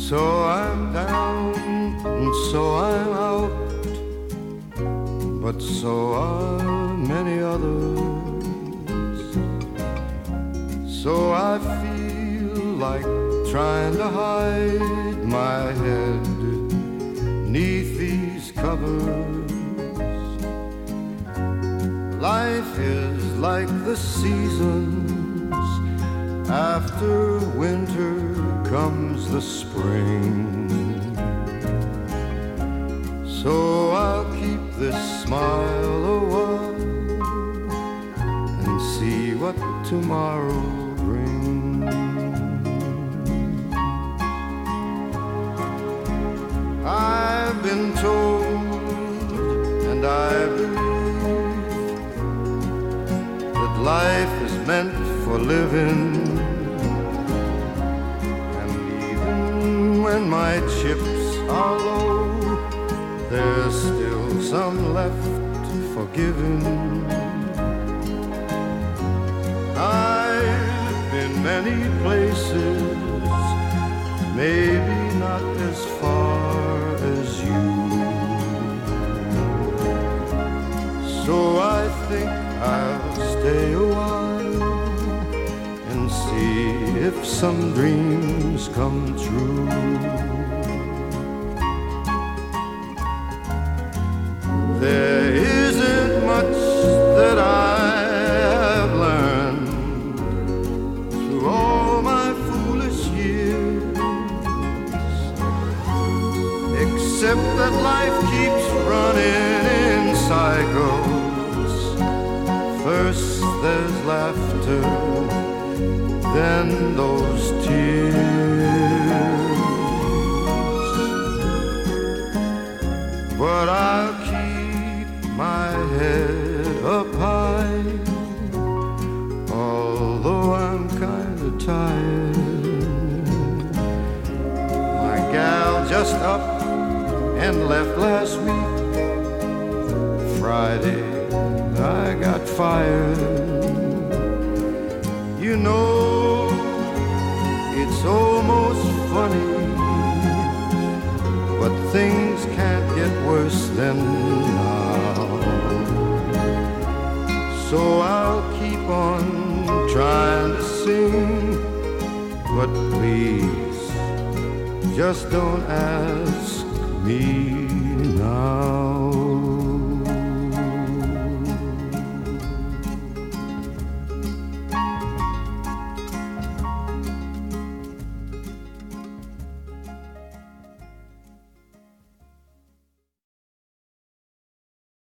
So I'm down and so I'm out, but so are many others. So I feel like trying to hide my head neath these covers. Life is like the seasons. After winter comes the spring. So I'll keep this smile a while and see what tomorrow brings. I've been told, and I believe, that life is meant for living. And even when my chips are low, there's still some left for giving. I've been many places, maybe not as far as you. So I think I'll stay a while and see if some dreams come true. There isn't much that I have learned through all my foolish years, except that life keeps running in cycles. First there's laughter, then those tears. But I'll keep my head up high, although I'm kinda tired. My gal just up and left last week. Friday I got fired. You know, it's almost funny, but things can't get worse than now. So I'll keep on trying to sing, but please, just don't ask me now.